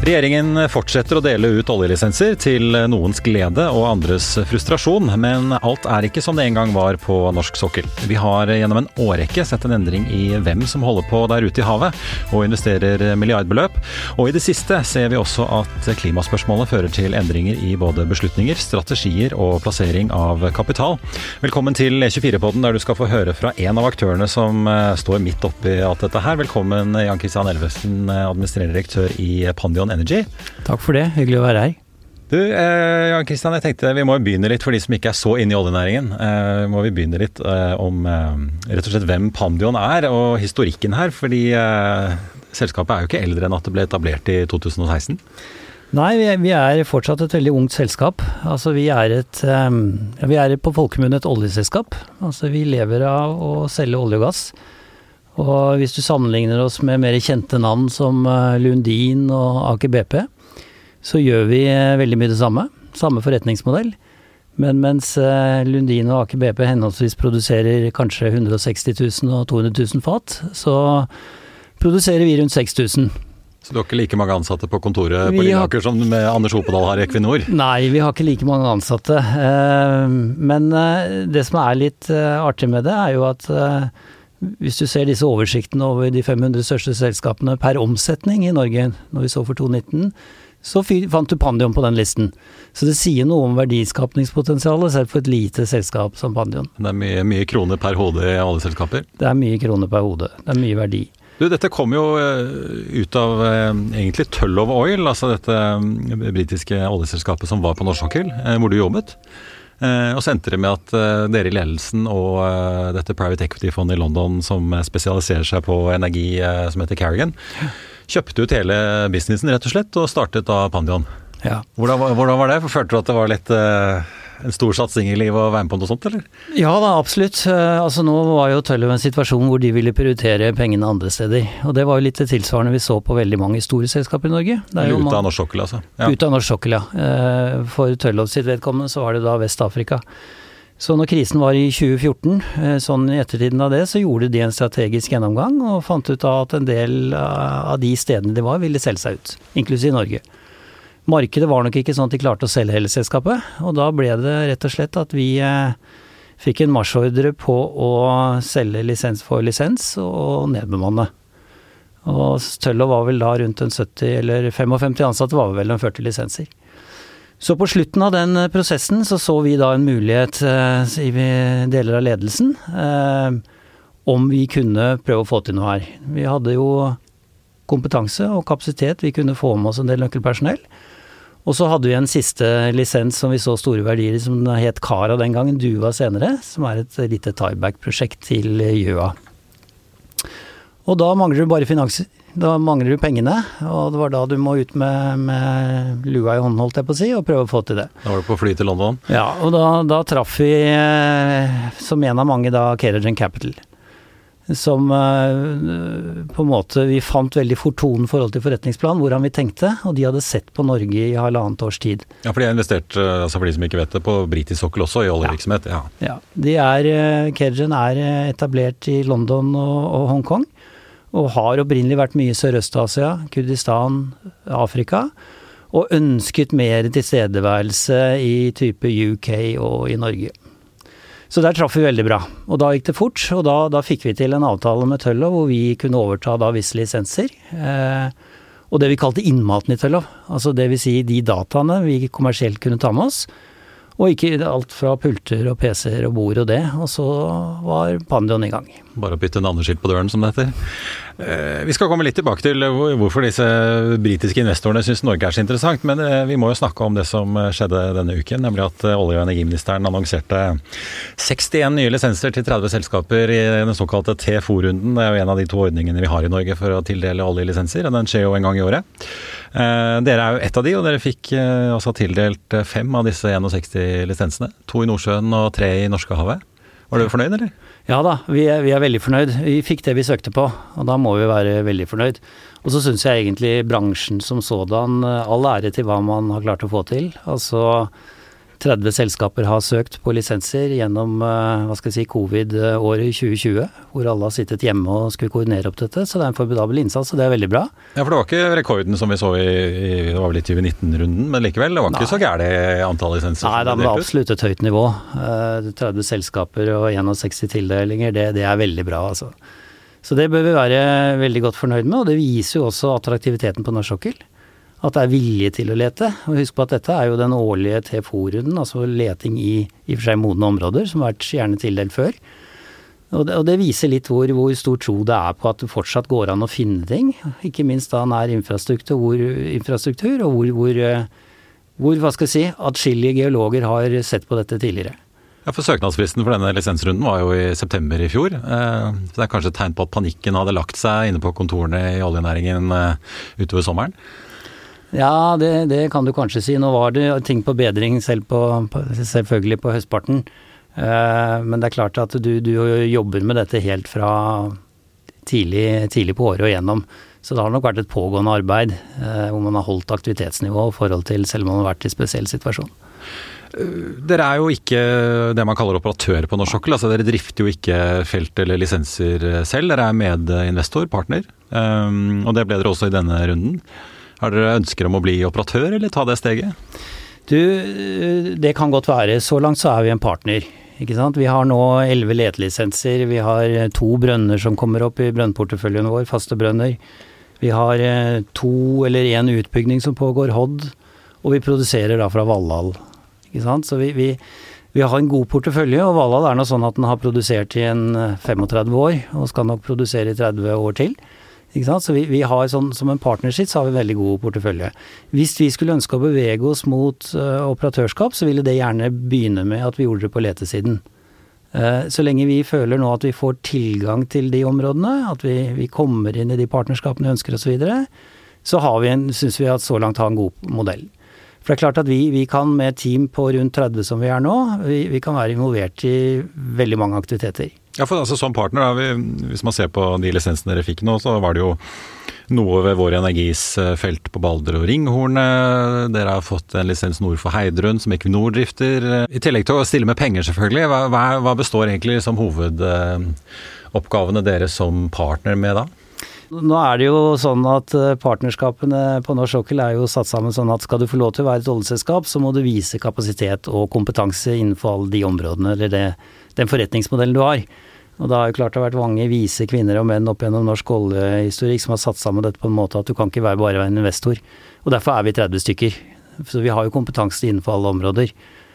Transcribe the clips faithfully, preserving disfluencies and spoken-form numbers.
Regjeringen fortsetter å dele ut oljelisenser til noens glede og andres frustrasjon, men alt er ikke som det en gang var på norsk sokkel. Vi har gjennom en årrekke sett en endring i hvem som holder på der ute i havet og investerer milliardbeløp, og i det siste ser vi også at klimaspørsmålet fører til endringer i både beslutninger, strategier og plassering av kapital. Velkommen til E tjuefire-podden, der du skal få høre fra en av aktørene som står midt oppi alt dette her. Velkommen Jan Christian Elvesen, administrerende direktør i Pandion Energy. Takk for det, hyggelig å være her. Du, eh, Jan Christian, jeg tenkte vi må begynne litt for de som ikke er så inne i oljenæringen. Eh, må vi begynne litt eh, om eh, rett og slett hvem Pandion er og historikken her, fordi eh, selskapet er jo ikke eldre enn at det ble etablert i to tusen og seksten. Nei, vi er, vi er fortsatt et veldig ungt selskap. Altså vi er et, um, vi er på folkemunne et oljeselskap. Altså vi lever av å selge olje og gass. Og hvis du sammenligner oss med mer kjente navn som Lundin og Aker B P, så gjør vi veldig mye det samme. Samme forretningsmodell. Men mens Lundin og Aker B P henholdsvis produserer kanskje hundre og seksti tusen og to hundre tusen fat, så produserer vi rundt seks tusen. Så du har ikke like mange ansatte på kontoret på Lilleaker som med Anders Opedal har i Equinor? Nei, vi har ikke like mange ansatte. Men det som er litt artig med det er jo at hvis du ser disse oversiktene over de fem hundre største selskapene per omsetning i Norge, når vi så for to tusen nitten, så fant du Pandion på den listen. Så det sier noe om verdiskapningspotensialet, selv for et lite selskap som Pandion. Det er mye, mye kroner per hode i alle selskaper? Det er mye kroner per hode. Det er mye verdi. Du, dette kom jo ut av egentlig Tullow Oil, altså dette britiske oljeselskapet som var på norsk sokkel, hvor du jobbet. Og så endte det med at dere i ledelsen og dette private equity-fondet i London som spesialiserer seg på energi som heter Carrigan, kjøpte ut hele businessen rett og slett og startet da Pandion. Ja. Hvordan, hvordan var det? Følte du at det var litt en stor satsing i livet å være med på noe sånt, eller? Ja da, absolutt. Altså nå var jo Tullow en situasjon hvor de ville prioritere pengene andre steder. Og det var jo litt det tilsvarende vi så på veldig mange store selskaper i Norge. Eller ut av norsk sokkel, altså? Ja. Ut av norsk sokkel, ja. For Tullow sitt vedkommende så var det da Vest-Afrika. Så når krisen var i tjue fjorten, sånn i ettertiden av det, så gjorde de en strategisk gjennomgang og fant ut at en del av de stedene de var ville selge seg ut, inklusiv Norge. Markedet var nok ikke sånn at de klarte å selge hele selskapet, og da ble det rett og slett at vi eh, fikk en marsjordre på å selge lisens for lisens og nedbemanne. Og Tullow var vel da rundt en sytti eller femtifem ansatte, var vel en førti lisenser. Så på slutten av den prosessen så så vi da en mulighet eh, i deler av ledelsen eh, om vi kunne prøve å få til noe her. Vi hadde jo kompetanse og kapasitet, vi kunne få med oss en del nøkkelpersonell. Og så hadde vi en siste lisens som vi så store verdier i, som het Kara den gangen, Duva senere, som er et lite tieback-prosjekt til Gjøa. Og da mangler du bare finans, da mangler du pengene, og det var da du må ut med, med lua i hånden, holdt jeg på å si, og prøve å få til det. Da var du på fly til London? Ja, og da, da traff vi, som en av mange da, Carrigan Capital. Som uh, på en måte vi fant veldig fort tonen i forhold til forretningsplan, hvordan vi tenkte, og de hadde sett på Norge i halvannet års tid. Ja, for de har investert, altså for de som ikke vet det, på britisk sokkel også, i oljevirksomhet. Ja. Ja, de er, uh, Carrigan er etablert i London og, og Hongkong, og har opprinnelig vært mye i Sørøst-Asia, Kurdistan, Afrika, og ønsket mer tilstedeværelse i type U K og i Norge. Så der traff vi veldig bra, og da gikk det fort, og da, da fikk vi til en avtale med Tullow hvor vi kunne overta da visse lisenser, eh, og det vi kalte innmaten i Tullow, altså det vil si de dataene vi kommersielt kunne ta med oss, og ikke alt fra pulter og P C-er og bord og det, og så var Pandion i gang. Bare å bytte navneskilt på døren, som det heter. Eh, vi skal komme litt tilbake til hvorfor disse britiske investorene synes Norge er så interessant, men eh, vi må jo snakke om det som skjedde denne uken, nemlig at olje- og energiministeren annonserte sekstien nye lisenser til tretti selskaper i den såkalte T F O-runden. Det er jo en av de to ordningene vi har i Norge for å tildele oljelisenser, og den skjer jo en gang i året. Eh, dere er jo ett av de, og dere fikk eh, altså tildelt fem av disse sekstisien lisensene. To i Nordsjøen og tre i Norskehavet. Var du fornøyd, eller? Ja da, vi er, vi er veldig fornøyd. Vi fikk det vi søkte på, og da må vi være veldig fornøyd. Og så synes jeg egentlig bransjen som sådan, all ære til hva man har klart å få til. Altså, tretti selskaper har søkt på lisenser gjennom, hva skal jeg si, covid-året tjue tjue, hvor alle har sittet hjemme og skulle koordinere opp dette, så det er en formidabel innsats, og det er veldig bra. Ja, for det var ikke rekorden som vi så i, i det var vel i tjue nitten-runden, men likevel, det var ikke Nei. så gærlig antall lisenser. Nei, det var absolutt et høyt nivå. tretti selskaper og sekstisien tildelinger, det, det er veldig bra, altså. Så det bør vi være veldig godt fornøyd med, og det viser jo også attraktiviteten på norsk sokkel. At det er vilje til å lete. Og husk på at dette er jo den årlige T F O-runden, altså leting i i og for seg modne områder, som har vært gjerne tildelt før. Og det, og det viser litt hvor, hvor stor tro det er på at det fortsatt går an å finne ting. Ikke minst da nær infrastruktur, hvor, infrastruktur og hvor, hvor, hvor, hva skal jeg si, atskillige geologer har sett på dette tidligere. Ja, for Søknadsfristen for denne lisensrunden var jo i september i fjor. Så det er kanskje et tegn på at panikken hadde lagt seg inne på kontorene i oljenæringen utover sommeren? Ja, det, det kan du kanskje si. Nå var det ting på bedring selv på, på, selvfølgelig på høstparten. Uh, men det er klart at du, du jobber med dette helt fra tidlig, tidlig på året og gjennom. Så det har nok vært et pågående arbeid uh, hvor man har holdt aktivitetsnivå i forhold til selv om man har vært i spesiell situasjon. Dere er jo ikke det man kaller operatør på norsk sokkel, altså dere drifter jo ikke felt eller lisenser selv, dere er medinvestor, partner, um, og det ble dere også i denne runden. Har dere ønsker om å bli operatør, eller ta det steget? Du, det kan godt være. Så langt så er vi en partner, ikke sant? Vi har nå elleve letelisenser, vi har to brønner som kommer opp i brønnporteføljen vår, faste brønner. Vi har to eller en utbygging som pågår, Hod, og vi produserer da fra Valhall, ikke sant? Så vi, vi, vi har en god portefølje, og Valhall er noe sånn at den har produsert i en femogtretti år, og skal nok produsere i tretti år til. Ikke sant? Så vi, vi har sånn, som en partnership så har vi en veldig god portefølje. Hvis vi skulle ønske å bevege oss mot uh, operatørskap, så ville det gjerne begynne med at vi gjorde det på letesiden. Uh, så lenge vi føler nå at vi får tilgang til de områdene, at vi, vi kommer inn i de partnerskapene vi ønsker og så videre, så har vi en, synes vi at så langt har en god modell. For det er klart at vi, vi kan med et team på rundt tretti som vi er nå, vi, vi kan være involvert i veldig mange aktiviteter. Ja, for altså som partner, da, vi, hvis man ser på de lisensene dere fikk nå, så var det jo noe ved Vår Energis felt på Balder og Ringhornet. Dere har fått en lisens nord for Heidrun, som Equinor drifter. I tillegg til å stille med penger selvfølgelig, hva, hva, hva består egentlig som hovedoppgavene dere som partner med da? Nå er det jo sånn at partnerskapene på norsk sokkel er jo satt sammen sånn at skal du få lov til å være et oljeselskap, så må du vise kapasitet og kompetanse innenfor alle de områdene, eller det, den forretningsmodellen du har. Og da har jo klart det har vært mange vise kvinner og menn opp gjennom norsk oljehistorikk som har satt sammen dette på en måte at du kan ikke være bare være en investor. Og derfor er vi tretti stykker. Så vi har jo kompetanse innenfor alle områder.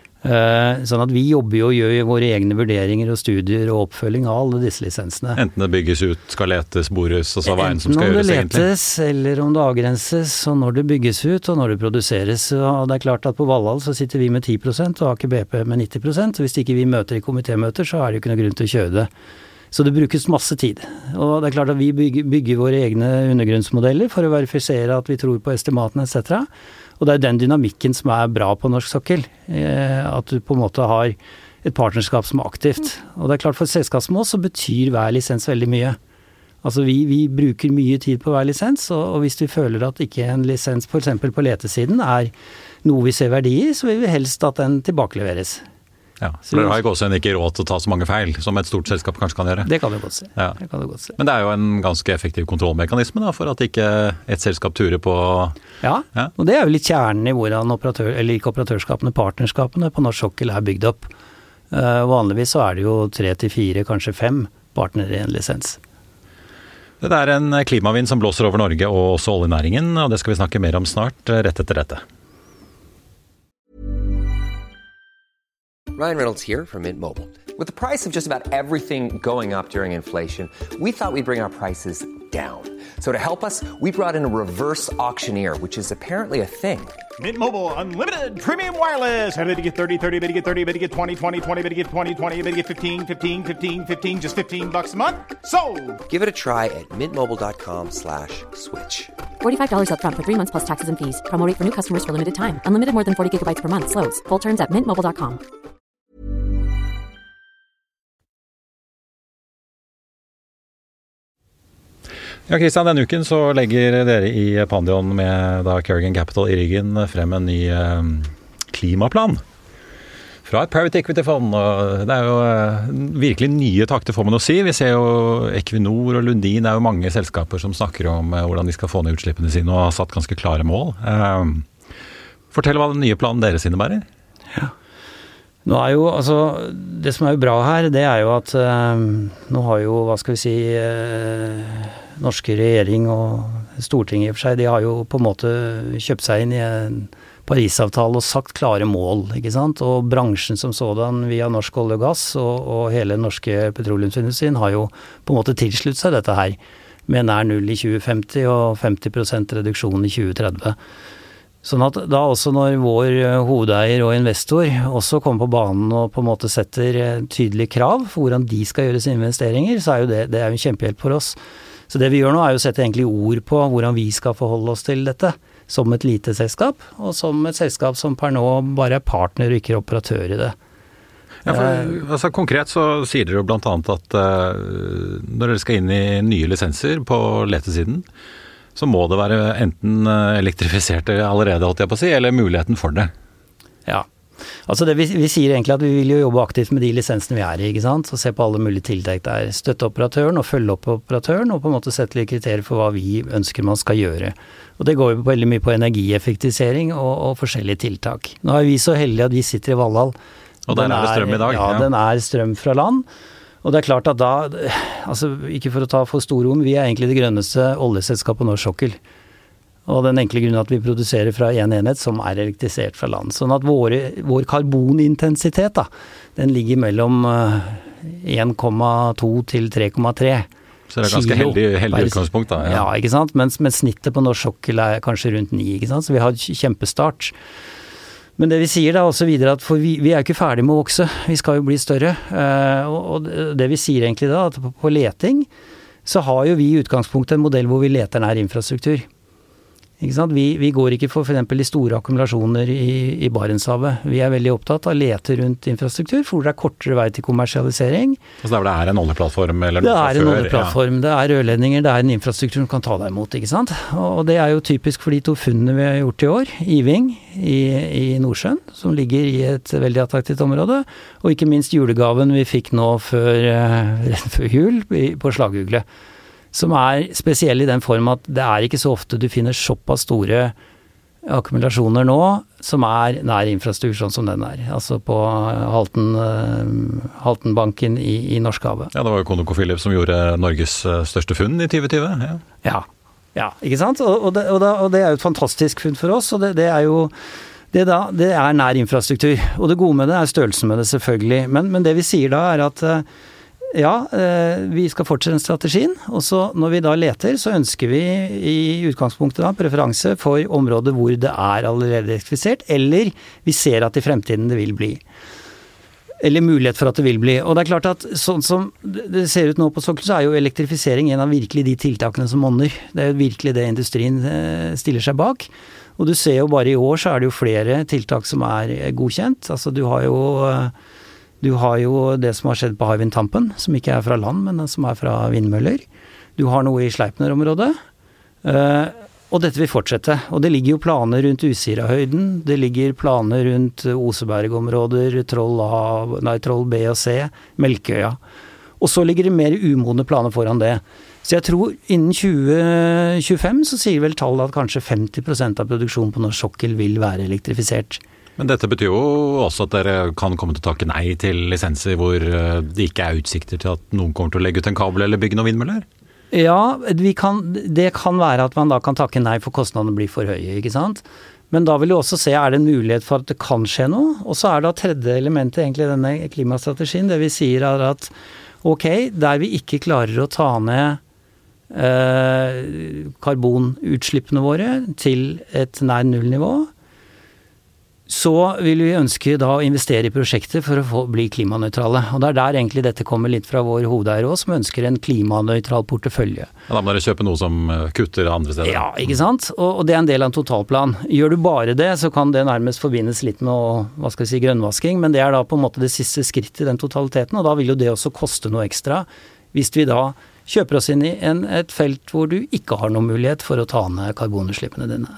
Uh, sånn at vi jobber jo og gjør våre egne vurderinger og studier og oppfølging av alle disse lisensene. Enten det bygges ut, skal letes, bores, og så veien som skal gjøres egentlig. Enten om det letes, eller om det avgrenses, og når det bygges ut, og når det produseres. Og det er klart at på Valhall så sitter vi med ti prosent, og Aker B P med nitti prosent. Hvis ikke vi møter i komitémøter, så er det jo ikke noe grunn til å kjøre det. Så det brukes masse tid. Og det er klart at vi bygger, bygger våre egne undergrunnsmodeller for å verifisere at vi tror på estimatene et cetera. Og det er den dynamikken som er bra på norsk sokkel, eh, at du på en måte har et partnerskap som er aktivt. Og det er klart for selskap som oss så betyr hver lisens veldig mye. Altså vi, vi bruker mye tid på hver lisens, og, og hvis vi føler at ikke en lisens for eksempel på letesiden er noe vi ser verdi i, så vil vi helst at den tilbakeleveres. Ja, for dere har ikke også ikke råd til å ta så mange feil som et stort selskap kanskje kan gjøre. Det kan du godt se. Ja. Det kan du godt se. Men det er jo en ganske effektiv kontrollmekanisme da, for at ikke et selskap turer på... Ja, ja, og det er jo litt kjernen i hvordan operatør, eller ikke operatørskapene, partnerskapene på norsk sokkel er bygd opp. Uh, vanligvis så er det jo tre til fire, kanskje fem partnere i en lisens. Det er en klimavind som blåser over Norge og også oljenæringen, og det skal vi snakke mer om snart, rett etter dette. Ryan Reynolds here from Mint Mobile. With the price of just about everything going up during inflation, we thought we'd bring our prices down. So to help us, we brought in a reverse auctioneer, which is apparently a thing. Mint Mobile Unlimited Premium Wireless. How to get thirty, thirty, how to get thirty, how to get twenty, twenty, twenty, how to get twenty, twenty, how to get fifteen, fifteen, fifteen, fifteen, just fifteen bucks a month? Sold! Give it a try at mintmobile.com slash switch. forty-five dollars up front for three months plus taxes and fees. Promo rate for new customers for limited time. Unlimited more than forty gigabytes per month. Slows full terms at mint mobile dot com. Ja, Kristian, denne uken så legger dere i Pandion med da Kerrigan Capital i ryggen frem en ny eh, klimaplan. Fra et private equity-fond, og det er jo virkelig nye takter får man å si. Vi ser jo Equinor og Lundin, det er jo mange selskaper som snakker om hvordan de skal få ned utslippene sine og har satt ganske klare mål. Fortell hva den nye planen deres innebærer. Ja. Nå er jo, altså, det som er jo bra her, det er jo at eh, nå har jo, hva skal vi si, eh, norske regjering og Stortinget i og for seg, de har jo på en måte kjøpt seg inn i en Paris-avtale og sagt klare mål, ikke sant? Og bransjen som sådan via norsk olje og gass og, og hele norske petroleumsindustrien har jo på en måte tilsluttet seg dette her, med nær null i tjue femti og femti prosent reduksjon i tjue tretti. Sånn at da også når vår hovedeier og investor også kommer på banen og på en måte setter tydelige krav for hvordan de skal gjøre sine investeringer, så er jo det, det er jo en kjempehjelp for oss. Så det vi gjør nå er jo å sette egentlig ord på hvordan vi skal forholde oss til dette, som et lite selskap, og som et selskap som per nå bare er partner og ikke operatør i det. Ja, for, altså, konkret så sier dere jo blant annet at uh, når dere skal inn i nye lisenser på letesiden, så må det være enten elektrifisert allerede, holdt jeg på å si, eller muligheten for det. Ja, altså det vi, vi sier egentlig at vi vil jo jobbe aktivt med de lisensene vi er i, ikke sant? Så se på alle mulige tiltak der, støtte operatøren og følge opp operatøren, og på en måte sette litt kriterier for hva vi ønsker man skal gjøre. Og det går jo veldig mye på energieffektivisering og, og forskjellige tiltak. Nå er vi så heldige at vi sitter i Valhall. Og der er det strøm i dag. Ja, ja, den er strøm fra land. Og det er klart at da, altså ikke for å ta for store ord, vi er egentlig det grønneste oljeselskapet på norsk sokkel. Og den enkle grunnen at vi produserer fra en enhet som er elektrisert fra land. Sånn at våre, vår karbonintensitet da, den ligger mellom en komma to til tre komma tre. Så det er ganske heldig, heldig utgangspunkt da. Ja, ja ikke sant? Mens, mens snittet på norsk sokkel er kanskje rundt ni, ikke sant? Så vi har kjempestart. Men det vi sier da også videre at for vi, vi er jo ikke ferdig med å vokse, vi skal jo bli større, uh, og det vi sier egentlig da, at på, på leting så har jo vi i utgangspunktet en modell hvor vi leter nær infrastruktur. Ikke sant? Vi, vi går ikke for for eksempel de store akkumulasjoner i, i Barentshavet. Vi er veldig opptatt av å lete rundt infrastruktur, for det er kortere vei til kommersialisering. Så der det er en oljeplattform eller noe fra før? Det er en oljeplattform, ja. Det er rørledninger, det er en infrastruktur som kan ta deg imot, ikke sant? Og det er jo typisk for de to funnene vi har gjort i år, Iving i, i Nordsjøen, som ligger i et veldig attraktivt område, og ikke minst julegaven vi fikk nå før, rett før jul på Slagugle, som er spesiell i den form at det er ikke så ofte du finner såpass store akkumulasjoner nå, som er nær infrastruktur sånn som den er. Altså på Halten, Haltenbanken i, i Norskhavet. Ja, det var jo ConocoPhillips som gjorde Norges største funn i tjue tjue. Ja, ja, ja ikke sant? Og, og, det, og, det, og det er jo et fantastisk funn for oss, og det, det er jo det, da, det er nær infrastruktur. Og det gode med det er størrelsen med det selvfølgelig. Men, men det vi sier da er at ja, vi skal fortsette den strategien, og så når vi da leter, så ønsker vi i utgangspunktet da preferanse for områder hvor det er allerede elektrifisert, eller vi ser at i fremtiden det vil bli. Eller mulighet for at det vil bli. Og det er klart at sånn som det ser ut nå på sokkelen, så er jo elektrifisering en av virkelig de tiltakene som monner. Det er jo virkelig det industrien stiller seg bak. Og du ser jo bare i år så er det jo flere tiltak som er godkjent. Altså du har jo... Du har jo det som har skjedd på Hywind Tampen, som ikke er fra land, men som er fra vindmøller. Du har noe i Sleipner-området, og dette vil fortsette. Og det ligger jo planer rundt Utsirahøyden, det ligger planer rundt Oseberg-områder, Troll A, nei, Troll B og C, Melkøya. Og så ligger det mer umodne planer foran det. Så jeg tror innen tjue tjuefem så sier vel tallet at kanskje femti prosent av produksjonen på norsk sokkel vil være elektrifisert. Men dette betyr jo også at dere kan komme til å takke nei til lisenser hvor det ikke er utsikter til at noen kommer til å legge ut en kabel eller bygge noen vindmøller? Ja, vi kan, det kan være at man da kan takke nei for kostnadene blir for høye, ikke sant? Men da vil du også se, er det en mulighet for at det kan skje noe? Og så er da tredje elementet egentlig denne klimastrategien, det vi sier er at ok, der vi ikke klarer å ta ned eh, karbonutslippene våre til et nær nullnivå, så vil vi ønske da å investere i prosjekter for å få, bli klimanøytrale. Og det er der egentlig dette kommer litt fra vår hovedeier også, som ønsker en klimanøytral portefølje. Ja, da må dere kjøpe noe som kutter andre steder. Ja, ikke sant? Og, og det er en del av en totalplan. Gjør du bare det, så kan det nærmest forbindes litt med å, hva skal vi si, grønnvasking, men det er da på en måte det siste skrittet i den totaliteten, og da vil jo det også koste noe ekstra, hvis vi da kjøper oss inn i en, et felt hvor du ikke har noen mulighet for å ta ned karbonutslippene dine.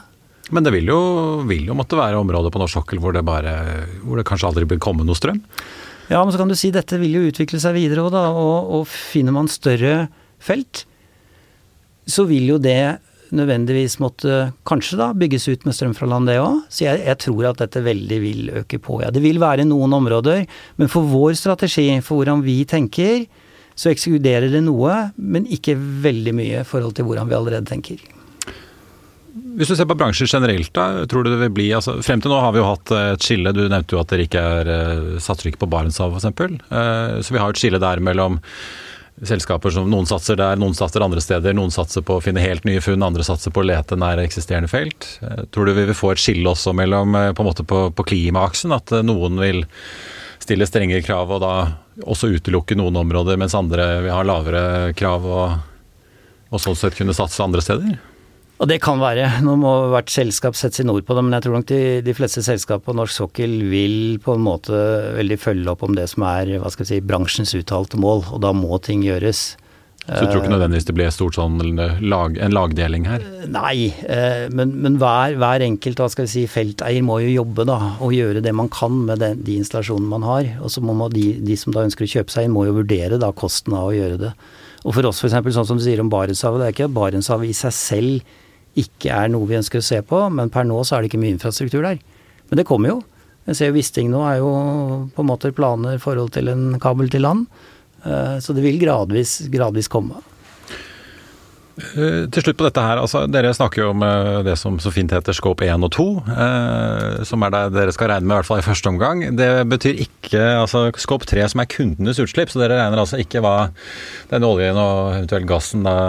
Men det vil jo, vil jo måtte være områder på norsk sokkel hvor det, bare, hvor det kanskje aldri vil komme noe strøm? Ja, men så kan du si dette vil jo utvikle seg videre også da, og, og finner man større felt, så vil jo det nødvendigvis måtte kanskje da bygges ut med strøm fra land det også. Så jeg, jeg tror at dette veldig vil øke på. Ja, det vil være noen områder, men for vår strategi, for hvordan vi tenker, så ekskluderer det noe, men ikke veldig mye i forhold til hvordan vi allerede tenker. Hvis du ser på bransjer generelt da, tror du det vil bli, altså, frem til nå har vi jo hatt et skille, du nevnte jo at dere ikke er, satser ikke på Barentshavet for eksempel, så vi har et skille der mellom selskaper som noen satser der, noen satser andre steder, noen satser på å finne helt nye funn, andre satser på å lete nær eksisterende felt. Tror du vi vil få et skille også mellom, på en måte på, på klimaaksen, at noen vil stille strengere krav og da også utelukke noen områder, mens andre vil ha lavere krav og, og sånn sett kunne satse andre steder? Og det kan være. Nå må hvert selskap sette sin ord på det, men jeg tror nok de, de fleste selskap på norsk sokkel vil på en måte veldig følge opp om det som er, hva skal vi si, bransjens uttalte mål, og da må ting gjøres. Så du tror ikke nødvendigvis det blir stort sånn lag, en lagdeling her? Nei, men, men hver, hver enkelt, hva skal vi si, felteier må jo jobbe da, og gjøre det man kan med den, de installasjonene man har, og så må man, de, de som da ønsker å kjøpe seg inn, må jo vurdere da kosten av å gjøre det. Og for oss for eksempel, sånn som du sier om Barentshavet, det er ikke at Barentshavet i seg selv ikke er noe vi ønsker å se på, men per nå så er det ikke mye infrastruktur der. Men det kommer jo. Jeg ser jo Wisting nå er jo på en måte planer i forhold til en kabel til land, så det vil gradvis, gradvis komme. Til slutt på dette her, altså dere snakker jo om det som så fint heter Scope én og to, eh, som er det dere skal regne med i hvert fall i første omgang. Det betyr ikke, altså Scope tre som er kundenes utslipp, så dere regner altså ikke hva den oljen og eventuelt gassen da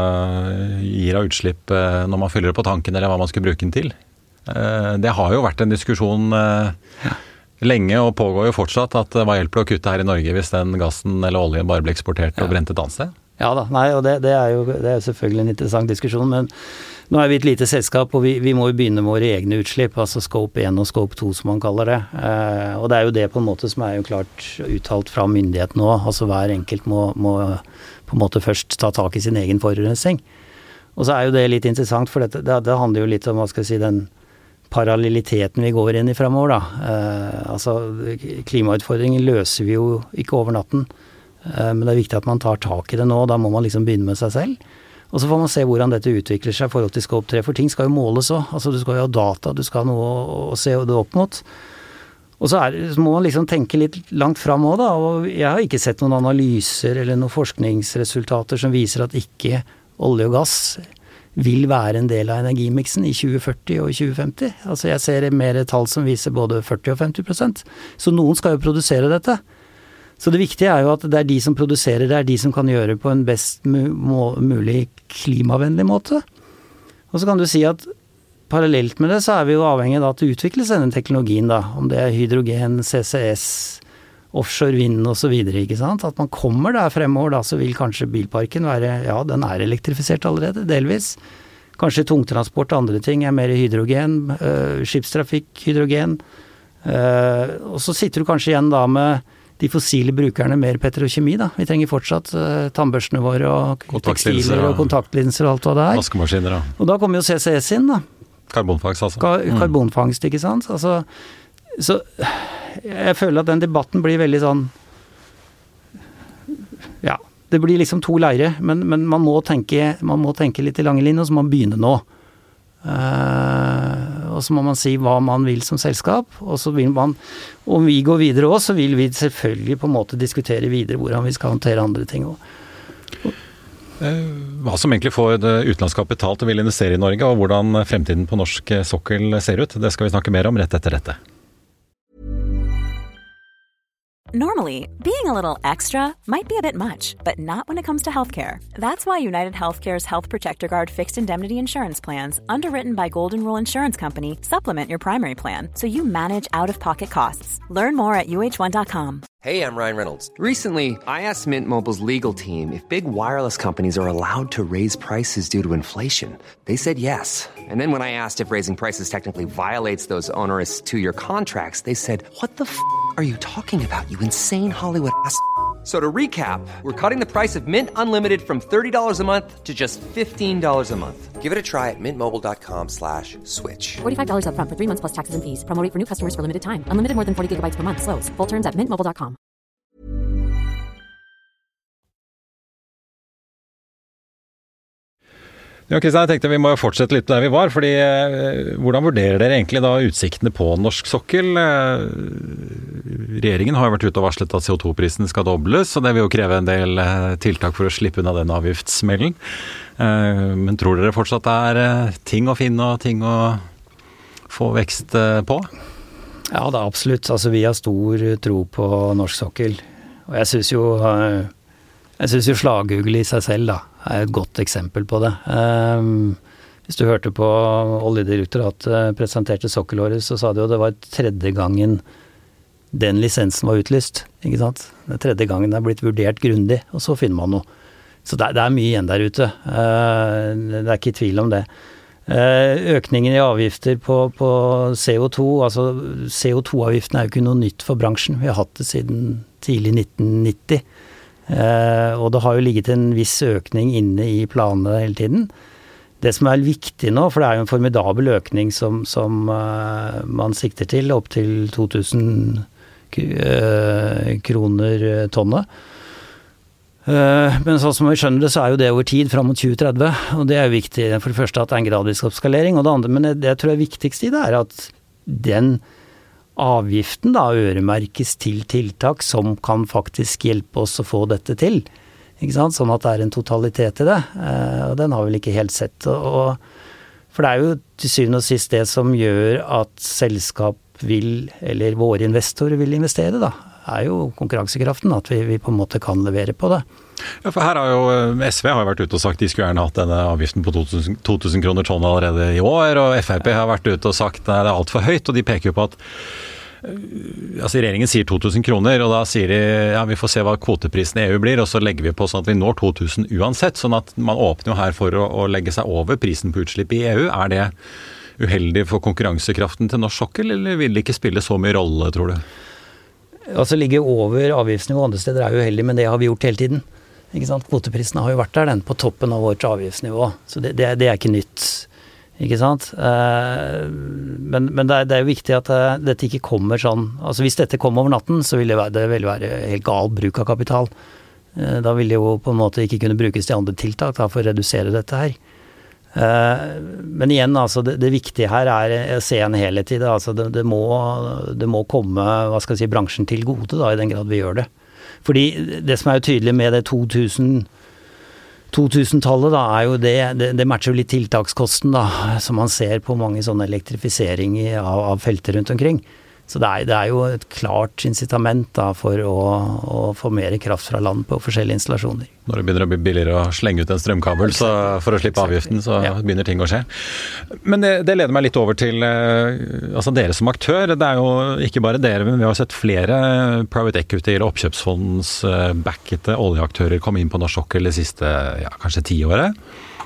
gir av utslipp eh, når man fyller det på tanken, eller hva man skal bruke den til. Eh, det har jo vært en diskusjon eh, ja. lenge, og pågår jo fortsatt, at hva hjelper det å kutte her i Norge hvis den gassen eller oljen bare blir eksportert og brent et annet sted? Ja da, nei, og det, det, er jo, det er jo selvfølgelig en interessant diskusjon, men nå er vi et lite selskap, og vi, vi må jo begynne med våre egne utslipp, altså Scope én og Scope to som man kaller det, eh, og det er jo det på en måte som er jo klart uttalt fra myndigheten nå, altså hver enkelt må, må på en måte først ta tak i sin egen forurensning. Og så er jo det litt interessant, for dette, det, det handler jo litt om, hva skal jeg si, den parallelliteten vi går inn i fremover da. Eh, altså klimautfordringen løser vi jo ikke over natten, men det er viktig at man tar tak i det nå, da må man liksom begynne med seg selv. Og så får man se hvordan dette utvikler seg i forhold til Scope tre, for ting skal jo måles også. Altså du skal jo ha data, du skal ha noe å, å se det opp mot. Og så, er, så må man liksom tenke litt langt frem også da, og jeg har ikke sett noen analyser eller noen forskningsresultater som viser at ikke olje og gass vil være en del av energimiksen i tjue førti og i tjue femti. Altså jeg ser mer tall som viser både førti og femti prosent. Så noen skal jo produsere dette. Så det viktige er jo at det er de som produserer, det er de som kan gjøre på en best mulig klimavennlig måte. Og så kan du si at parallelt med det så er vi jo avhengig av at det utvikles denne teknologien da, om det er hydrogen, C C S, offshore vind og så videre, ikke sant? At man kommer der fremover da, så vil kanskje bilparken være, ja, den er elektrifisert allerede, delvis. Kanskje tungtransport og andre ting er mer hydrogen, øh, skipstrafikk, hydrogen. Øh, og så sitter du kanskje igjen da med de fossile brukerne mer petrokjemi da. Vi trenger fortsatt uh, tannbørstene våre og tekstiler og kontaktlinser og alt hva det er. Vaskemaskiner da. Og da kommer jo C C S inn da. Karbonfangst altså. Ka- karbonfangst, ikke sant? Altså, så jeg føler at den debatten blir veldig sånn, ja, det blir liksom to leire, men, men man, må tenke, man må tenke litt i lange linjer, og så må man begynne nå. Uh, og så må man si hva man vil som selskap, og så vil man, om vi går videre også, så vil vi selvfølgelig på en måte diskutere videre hvordan vi skal håndtere andre ting også. Hva som egentlig får utenlandsk kapital til å ville investere i Norge, og hvordan fremtiden på norsk sokkel ser ut, det skal vi snakke mer om rett etter dette. Normally, being a little extra might be a bit much, but not when it comes to healthcare. That's why United Healthcare's Health Protector Guard fixed indemnity insurance plans, underwritten by Golden Rule Insurance Company, supplement your primary plan so you manage out-of-pocket costs. Learn more at U H one dot com. Hey, I'm Ryan Reynolds. Recently, I asked Mint Mobile's legal team if big wireless companies are allowed to raise prices due to inflation. They said yes. And then when I asked if raising prices technically violates those onerous two-year contracts, they said, what the f*** are you talking about, you insane Hollywood ass f- So to recap, we're cutting the price of Mint Unlimited from thirty dollars a month to just fifteen dollars a month. Give it a try at mintmobile.com slash switch. forty-five dollars up front for three months plus taxes and fees. Promo rate for new customers for limited time. Unlimited more than forty gigabytes per month. Slows full terms at mint mobile dot com. Ja, Kristian, jeg tenkte vi må fortsette litt der vi var, fordi eh, hvordan vurderer dere egentlig da utsiktene på norsk sokkel? Eh, regjeringen har jo vært ute og varslet at C O to prisen skal dobles, og det vil jo kreve en del eh, tiltak for å slippe unna den avgiftssmellen. Eh, men tror dere fortsatt det er eh, ting å finne og ting å få vekst eh, på? Ja, det er absolutt. Altså, vi har stor tro på norsk sokkel, og jeg synes jo... Eh, Jeg synes jo slagugel i seg selv da, er et godt eksempel på det. Um, hvis du hørte på Oljedirektoratet presenterte sokkelåret, så sa de jo det var tredje gangen den lisensen var utlyst, ikke sant? Det er tredje gangen det er blitt vurdert grundig, og så finner man noe. Så det, det er mye igjen der ute. Uh, det er ikke tvil om det. Uh, økningen i avgifter på, på C O to, altså C O to-avgiften er jo ikke noe nytt for bransjen. Vi har hatt det siden tidlig nitten nitti. Uh, og det har jo ligget en viss økning inne i planene hele tiden. Det som er viktig nå, for det er jo en formidabel økning som, som uh, man sikter til, opp til to tusen uh, kroner tonnet. Uh, men sånn som vi skjønner det, så er jo det over tid fram mot tjue tretti, og det er jo viktig for det første at det er en gradvis oppskalering, og det andre, men det, det jeg tror er viktigst i det er at den avgiften da øremerkes til tiltak som kan faktisk hjelpe oss å få dette til, ikke sant? Sånn at det er en totalitet i det, eh, og den har vi vel ikke helt sett. Og, for det er jo til syvende og sist det som gjør at selskap vil, eller våre investorer vil investere da, er jo konkurransekraften, at vi, vi på en måte kan levere på det. Ja, for her har jo S V har vært ute og sagt de skulle gjerne hatt denne avgiften på to tusen kroner tonn allerede i år, og F R P har vært ute og sagt at det er alt for høyt, og de peker jo på at altså regjeringen sier to tusen kroner, og da sier de ja, vi får se hva kvoteprisen i E U blir, og så legger vi på sånn at vi når to tusen uansett, sånn at man åpner jo her for å, å legge seg over prisen på utslipp i E U. Er det uheldig for konkurransekraften til norsk sokkel, eller vil det ikke spille så mye rolle, tror du? Altså ligge over avgiftsnivå andre steder er jo uheldig, men det har vi gjort hele tiden. Ikke sant? Kvoteprisene har jo vært der, den på toppen av vårt avgiftsnivå, så det, det, det er ikke nytt. Ikke sant? Men, men det, er, det er jo viktig at dette ikke kommer sånn, altså hvis dette kommer over natten, så vil det være, det vil være helt gal bruk av kapital. Da vil det jo på en måte ikke kunne brukes til andre tiltak da, for å redusere dette her. Men igjen, altså, det, det viktige her er å se en helhet i det, altså det, det, må, det må komme, hva skal jeg si, bransjen til gode da, i den grad vi gjør det. Fordi det som er jo tydelig med det to tusen to tusen-tallet da, er jo det, det, det matcher jo litt tiltakskosten da, som man ser på mange sånne elektrifisering av, av felter rundt omkring. Så det er, det er jo et klart incitament da, for å, å få mer kraft fra land på forskjellige installasjoner. Når det begynner å bli billigere å slenge ut en strømkabel så for å slippe avgiften, så ja. begynner ting å skje. Men det, det leder meg litt over til altså dere som aktør. Det er jo ikke bare dere, men vi har sett flere private equity og oppkjøpsfonds-backete oljeaktører komme inn på norsk sokkel det siste ja, kanskje tiåret.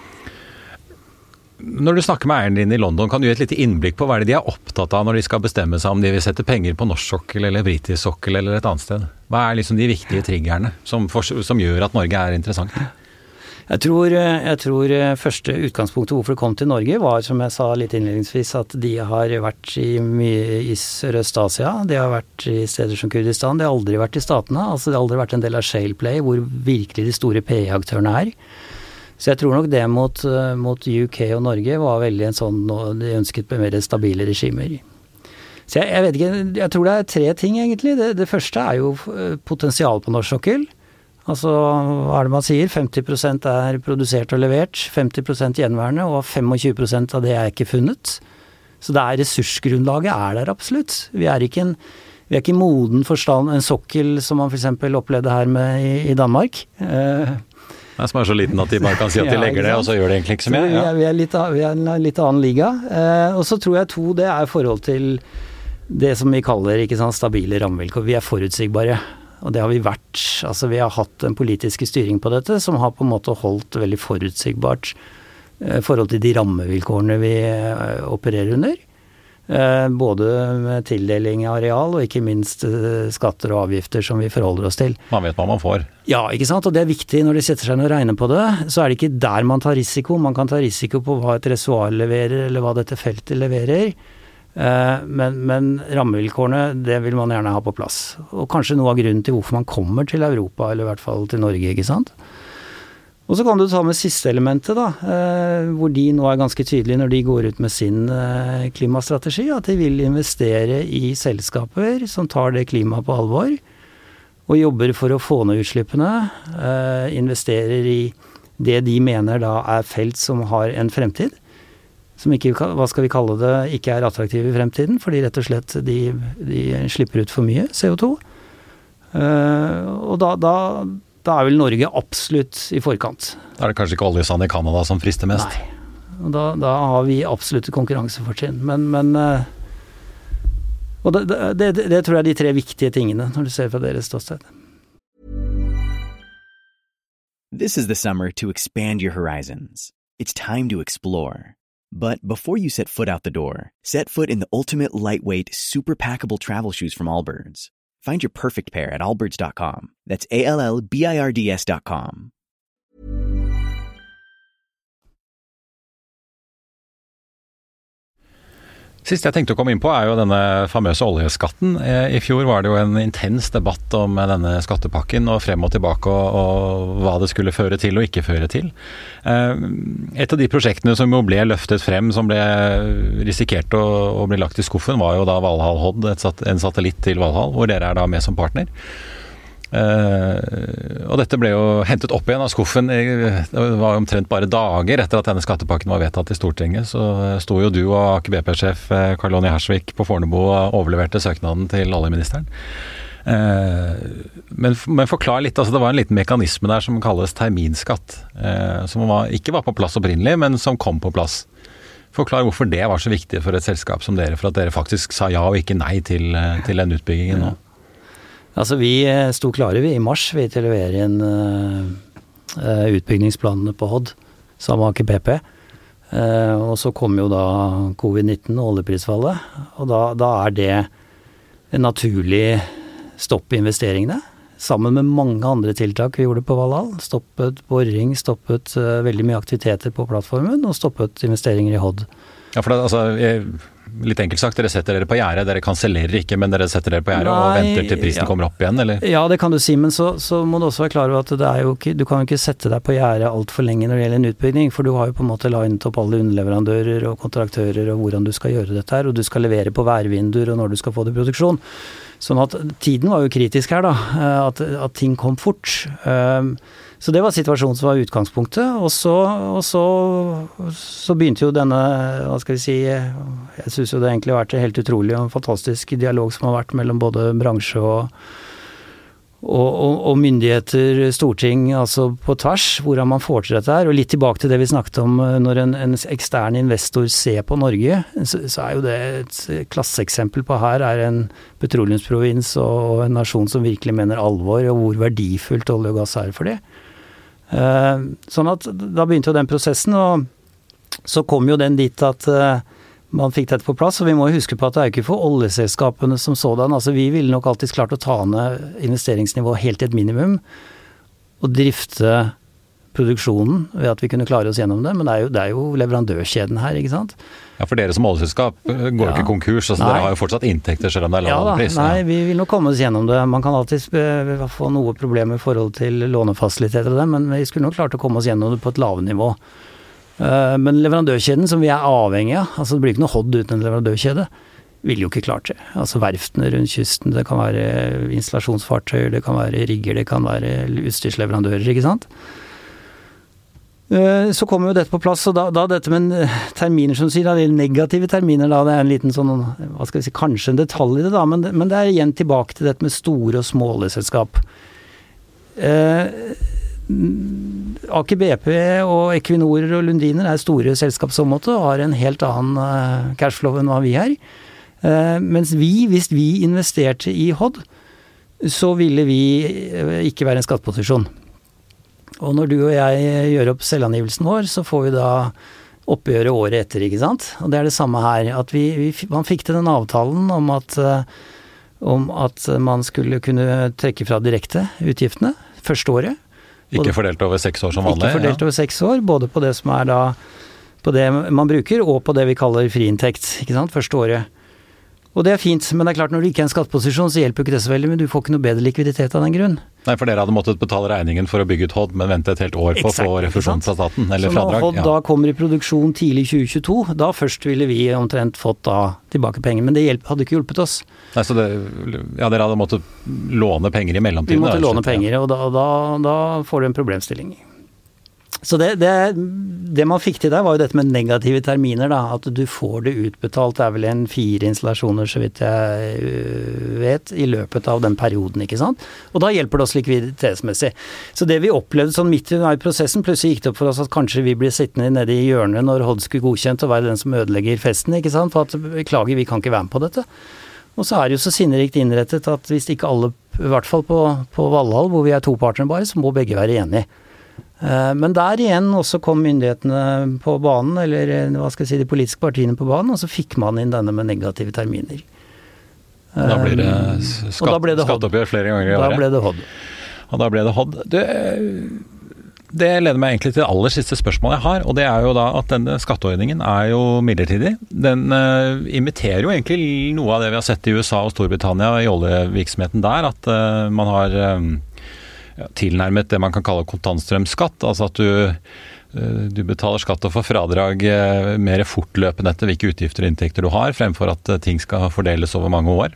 Når du snakker med eieren din i London, kan du gi et lite innblikk på hva er det de er opptatt av når de skal bestemme seg om de vil sette penger på norsk sokkel eller britisk sokkel eller et annet sted? Hva er liksom de viktige triggerne som, for, som gjør at Norge er interessant? Jeg tror, jeg tror første utgangspunktet hvorfor det kom til Norge var, som jeg sa litt innledningsvis, at de har vært i, mye i Sørøst-Asia, de har vært i steder som Kurdistan, de har aldri vært i statene, altså de har aldri vært en del av Shale Play, hvor virkelig de store P E-aktørene er. Så jeg tror nok det mot, mot U K og Norge var veldig en sånn, de ønsket mer stabile regimer. Så jeg, jeg vet ikke, jeg tror det er tre ting egentlig. Det, det første er jo potensial på norsk sokkel. Altså, hva er det man sier? femti prosent er produsert og levert, femti prosent gjenværende, og tjuefem prosent av det er ikke funnet. Så det er ressursgrunnlaget er der absolutt. Vi er ikke en, vi er ikke moden forstand, en sokkel som man for eksempel opplevde her med i, i Danmark. Eh, Nei, som er så liten at de bare kan si at de legger det, og så gjør det egentlig ikke så mye. Ja. Vi, er litt, vi er en litt annen liga. Eh, og så tror jeg to, det er forhold til det som vi kaller ikke sånn stabile rammevilkår. Vi er forutsigbare, og det har vi vært. Altså vi har hatt en politisk styring på dette, som har på en måte holdt veldig forutsigbart eh, forhold til de rammevilkårene vi eh, opererer under. Både med tildeling av areal og ikke minst skatter og avgifter som vi forholder oss til. Man vet hva man får. Ja, ikke sant? Og det er viktig når de setter seg ned og regner på det, så er det ikke der man tar risiko. Man kan ta risiko på hva et reservoir leverer, eller hva dette feltet leverer. Men, men rammevilkårene, det vil man gjerne ha på plass. Og kanskje noe av grunnen til hvorfor man kommer til Europa, eller i hvert fall til Norge, ikke sant? Og så kan du ta med siste elementet da, hvor de nå er ganske tydelige når de går ut med sin klimastrategi, at de vil investere i selskaper som tar det klimaet på alvor, og jobber for å få ned utslippene, investerer i det de mener da er felt som har en fremtid, som ikke, hva skal vi kalle det, ikke er attraktive i fremtiden, fordi rett og slett de, de slipper ut for mye C O to. Og da, da Da er vel Norge absolutt i forkant. Da er det kanskje ikke oljesand i Canada som frister mest? Nei, og da, da har vi absolutt konkurransefortrinn. Men, men og det, det, det, det tror jeg er de tre viktige tingene når du ser fra deres ståsted. This is the summer to expand your horizons. It's time to explore. But before you set foot out the door, set foot in the ultimate lightweight, super packable travel shoes from Allbirds. Find your perfect pair at allbirds dot com. That's A L L B I R D S dot com. Sist jeg tenkte å komme inn på er jo denne famøse oljeskatten. I fjor var det jo en intens debatt om denne skattepakken og frem og tilbake og, og hva det skulle føre til og ikke føre til. Et av de prosjektene som jo ble løftet frem, som ble risikert å, å bli lagt i skuffen, var jo da Valhall Hod, en satellitt til Valhall, hvor dere er da med som partner. Uh, og dette ble jo hentet opp igjen av skuffen. Det var omtrent bare dager etter at denne skattepakken var vedtatt i Stortinget, så sto jo du og Aker B P-sjef Karl-Lonny Hersvik på Fornebu og overleverte søknaden til oljeministeren. Uh, men, men forklar litt, altså det var en liten mekanisme der som kalles terminskatt, uh, som var, ikke var på plass opprinnelig, men som kom på plass. Forklar hvorfor det var så viktig for et selskap som dere, for at dere faktisk sa ja og ikke nei til, til den utbyggingen nå. Altså vi sto klare vi i mars vi til å levere inn uh, utbyggingsplanene på Hod sammen med Aker B P. Uh, og så kom jo da covid nitten og oljeprisfallet, og da, da er det en naturlig stopp i investeringene, sammen med mange andre tiltak vi gjorde på Valhall. Stoppet boring, stoppet uh, veldig mye aktiviteter på plattformen, og stoppet investeringer i Hod. Ja, for det, altså... Jeg litt enkelt sagt, dere setter dere på gjerdet, dere kansellerer ikke, men dere setter dere på gjerdet og venter til prisen ja. kommer opp igjen, eller? Ja, det kan du si, men så, så må du også være klar over at det er jo ikke, du kan jo ikke sette deg på gjerdet alt for lenge når det gjelder en utbygging, for du har jo på en måte linet opp alle underleverandører og kontraktører og hvordan du skal gjøre dette her, og du skal levere på værvinduer og når du skal få det i produksjon. Sånn at tiden var jo kritisk her da, at, at ting kom fort. Så det var situasjonen som var utgangspunktet, og så, og så, så begynte jo denne, hva skal vi si, jeg synes jo det egentlig har vært helt utrolig og en fantastisk dialog som har vært mellom både bransje og, og, og, og myndigheter, storting, altså på tvers, hvordan man får til dette her, og litt tilbake til det vi snakket om, når en, en ekstern investor ser på Norge, så, så er jo det et klasseeksempel på her, er en petroleumsprovins og en nasjon som virkelig mener alvor, og hvor verdifullt olje og gass er for det. Uh, sånn at da begynte jo den prosessen, og så kom jo den dit at uh, man fikk dette på plass, og vi må jo huske på at det er jo ikke for oljeselskapene som sådan, altså vi ville nok alltid klart å ta ned investeringsnivået helt til et minimum, og drifte produksjonen ved at vi kunne klare oss gjennom det, men det er jo, det er jo leverandørkjeden her, ikke sant? Ja, for dere som oljeselskap går jo ja. ikke konkurs, altså nei. Dere har jo fortsatt inntekter selv om det er lav pris. Ja, nei, vi vil nok komme oss gjennom det. Man kan alltid få noe problemer i forhold til lånefasiliteter og det, men vi skulle nok klart å komme oss gjennom det på et lavt nivå. Men leverandørkjeden som vi er avhengig av, altså det blir ikke noe Hod uten en leverandørkjede, vil jo ikke klart det. Altså verftene rundt kysten, det kan være installasjonsfartøyer, det kan være rigger, det kan være utstyrsleverandører, ikke sant? Så kommer jo dette på plass, og da, da dette med terminer som sier, da, negative terminer, da, det er en liten sånn, hva skal vi si, kanskje en detalj i det da, men, men det er igjen tilbake til dette med store og små oljeselskap. Eh, Aker B P og Equinor og Lundiner er store selskap som måte, og har en helt annen uh, cashflow enn hva vi er. Uh, mens vi, hvis vi investerte i Hod, så ville vi uh, ikke være en skatteposisjon. Og når du og jeg gjør opp selvangivelsen vår, så får vi da oppgjøret året etter, ikke sant? Og det er det samme her, at vi, vi, man fikk til den avtalen om at, om at man skulle kunne trekke fra direkte utgiftene første året. Ikke både, fordelt over seks år som vanlig? Ikke fordelt ja. over seks år, både på det som er da, på det man bruker, og på det vi kaller friinntekt, ikke sant, første året. Og det er fint, men det er klart når du ikke er i en skatteposisjon, så hjelper jo ikke det så veldig, men du får ikke noe bedre likviditet av den grunn. Nei, for dere hadde måttet betale regningen for å bygge ut Hod, men vente et helt år på Exakt, å få refusjon fra staten, eller så fradrag. Så når Hod ja. da kommer i produksjon tidlig tjue tjueto, da først ville vi omtrent fått da tilbake penger, men det hjelp, hadde ikke hjulpet oss. Nei, så det, ja, dere hadde måttet låne penger i mellomtiden? Vi måtte da, låne penger, og da, da, da får du en problemstilling. Så det, det, det man fikk til der var jo dette med negative terminer da, at du får det utbetalt, det er vel en fire installasjoner så vidt jeg vet, i løpet av den perioden, ikke sant? Og da hjelper det oss likviditetsmessig. Så det vi opplevde sånn midt i prosessen, plutselig gikk det opp for oss at kanskje vi blir sittende nede i hjørnet når Hod skulle godkjent og være den som ødelegger festen, ikke sant? For at beklager, vi kan ikke være med på dette. Og så er det jo så sinnerikt innrettet at hvis ikke alle, i hvert fall på, på Valhall, hvor vi er to partnere bare, så må begge være enige. Men der igjen også kom myndighetene på banen, eller hva skal jeg si, de politiske partiene på banen, og så fikk man inn denne med negative terminer. Da blir det skatt, skatteoppgjør flere ganger i året. Da ble det Hod. Og da ble det Hod. Det, det leder meg egentlig til det aller siste spørsmålet jeg har, og det er jo da at denne skatteordningen er jo midlertidig. Den uh, imiterer jo egentlig noe av det vi har sett i U S A og Storbritannia i oljevirksomheten der, at uh, man har um, Ja, tilnærmet det man kan kalle kontantstrømskatt, altså at du, du betaler skatt og får fradrag mer fortløpende etter hvilke utgifter og inntekter du har, fremfor at ting skal fordeles over mange år.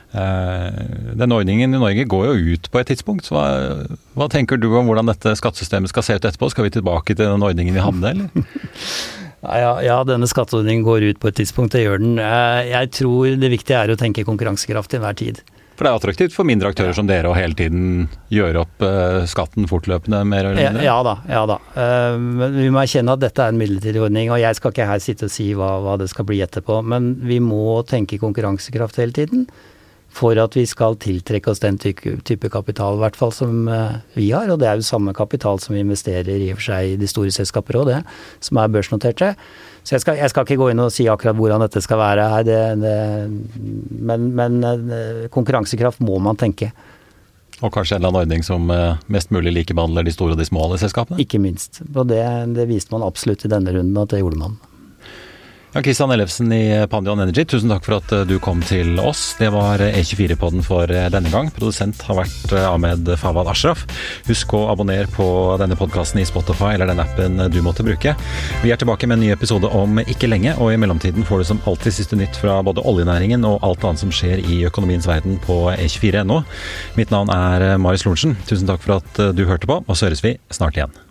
Den ordningen i Norge går jo ut på et tidspunkt, så hva, hva tenker du om hvordan dette skattesystemet skal se ut etterpå? Skal vi tilbake til den ordningen vi hadde, eller? Ja, ja, denne skatteordningen går ut på et tidspunkt, det gjør den. Jeg tror det viktige er å tenke konkurransekraft til enhver tid. For det er attraktivt for mindre aktører som dere å hele tiden gjøre opp uh, skatten fortløpende mer eller mindre? Ja, ja da, ja da. Uh, men vi må erkjenne at dette er en midlertidig ordning, og jeg skal ikke her sitte og si hva, hva det skal bli etterpå, men vi må tenke konkurransekraft hele tiden for at vi skal tiltrekke oss den type kapital, i hvert fall som uh, vi har, og det er jo samme kapital som vi investerer i og for seg i de store selskaper også, det, som er børsnoterte. Så jeg skal, jeg skal ikke gå inn og si akkurat hvordan dette skal være her, det, det, men, men konkurransekraft må man tenke. Og kanskje en eller annen ordning som mest mulig likebehandler de store og de små selskapene? Ikke minst, og det, det viste man absolutt i denne runden at det gjorde man. Jan Christian Ellefsen i Pandion Energy, tusen takk for at du kom til oss. Det var E tjuefire-podden for denne gang. Produsent har vært Ahmed Fawad Ashraf. Husk å abonnere på denne podcasten i Spotify eller den appen du måtte bruke. Vi er tilbake med en ny episode om ikke lenge, og i mellomtiden får du som alltid siste nytt fra både oljenæringen og alt annet som skjer i økonomiens verden på E tjuefire punktum no. Mitt navn er Marius Lorentzen. Tusen takk for at du hørte på, og så høres vi snart igjen.